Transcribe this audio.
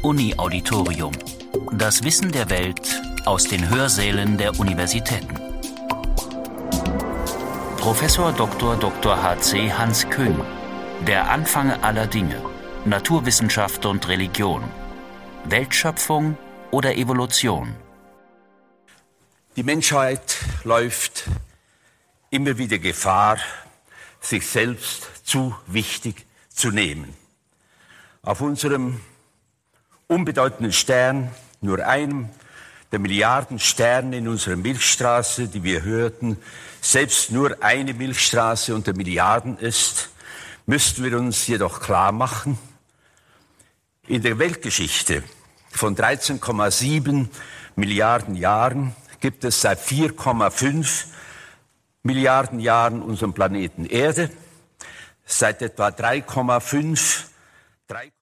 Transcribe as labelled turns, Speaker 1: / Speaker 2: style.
Speaker 1: Uni-Auditorium. Das Wissen der Welt aus den Hörsälen der Universitäten. Professor Dr. h.c. Hans Küng. Der Anfang aller Dinge. Naturwissenschaft und Religion. Weltschöpfung oder Evolution?
Speaker 2: Die Menschheit läuft immer wieder Gefahr, sich selbst zu wichtig zu nehmen. Auf unserem unbedeutenden Stern, nur einem der Milliarden Sterne in unserer Milchstraße, die wir hörten, selbst nur eine Milchstraße unter Milliarden ist, müssten wir uns jedoch klar machen, in der Weltgeschichte von 13,7 Milliarden Jahren gibt es seit 4,5 Milliarden Jahren unseren Planeten Erde, seit etwa 3,5